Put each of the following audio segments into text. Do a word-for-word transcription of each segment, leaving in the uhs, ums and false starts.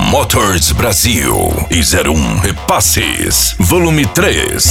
Motors Brasil e zero um Repasses, volume três.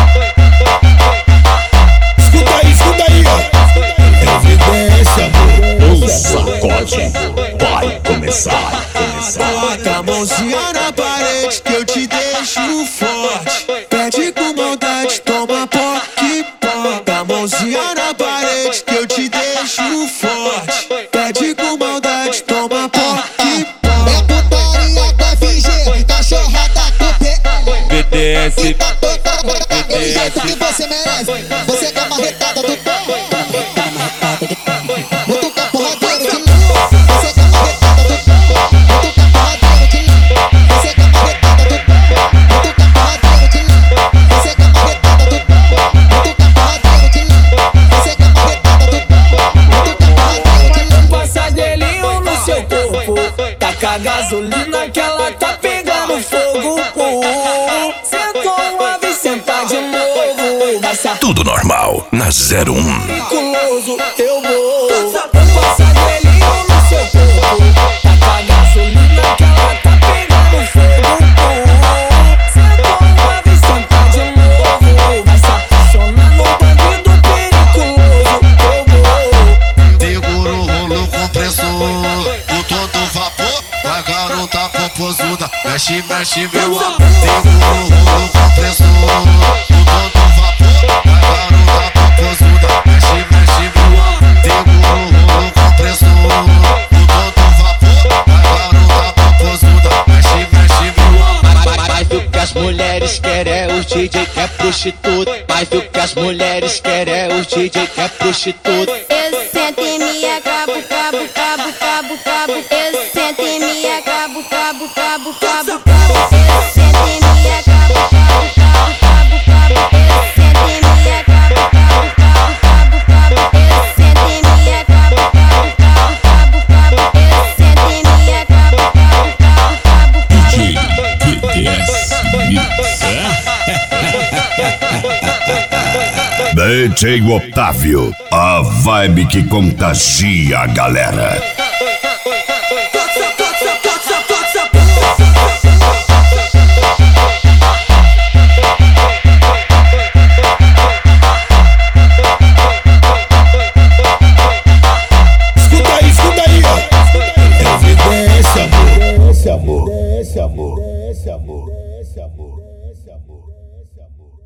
Escuta aí, escuta aí, evidência, o sacode vai começar, começar. Bota a mãozinha na parede que eu te deixo forte. Pede com maldade, toma poque, bota a mãozinha na parede que eu te deixo forte. Pede com maldade, toma poque, é putaria com F G, cachorrada com P L. B T S, Tá tocando daquele jeito que você merece. Você é a marretada do pé. Mutuca porradeiro de novo. Você é a marretada do pé. Mutuca porradeiro de novo. Você é a marretada do pé. Mutuca porradeiro de novo. Você é a marretada do pé. Mutuca porradeiro de novo. Você é a marretada do pé. Mutuca porradeiro de novo. passa gelinho no seu corpo. Taca gasolina que ela tá pegando fogo. Sentou uma vez, senta de novo. Vai se Tudo normal na zero um. periculoso, eu vou. Passa gelinho no seu corpo. Taca gasolina que ela tá pegando fogo. Sentou uma vez, senta de novo. Vai se apaixonar no bandido periculoso, eu vou. Segura o rolo compressor, com todo vapor. Vai garota popozuda, mexe, mexe meu amor. Segura o rolo compressor, com todo vapor. Vai garota popozuda, mexe, mexe meu amor. Segura o rolo compressor, com todo vapor. Vai garota popozuda, mexe, mexe meu amor. Mas o que as mulheres querem é os D J que é prostituta. Mas o que as mulheres querem é os D J que é prostituta. Eu sento em minha cabo, cabo, cabo, cabo, cabo. Eu sento em minha cabo, cabo, cabo, cabo, cabo. Eu sento em minha cabo, cabo, cabo, cabo, cabo. Eu sento em minha cabo, cabo, cabo, cabo, cabo. Eu sento em minha cabo, cabo, cabo, cabo, cabo. Eu sento em minha cabo, cabo, cabo, cabo, cabo. B T S Mix. D J Otávio, a vibe que contagia a galera. Escuta aí, escuta aí, evidência, amor, amor, amor, amor, amor, amor, amor.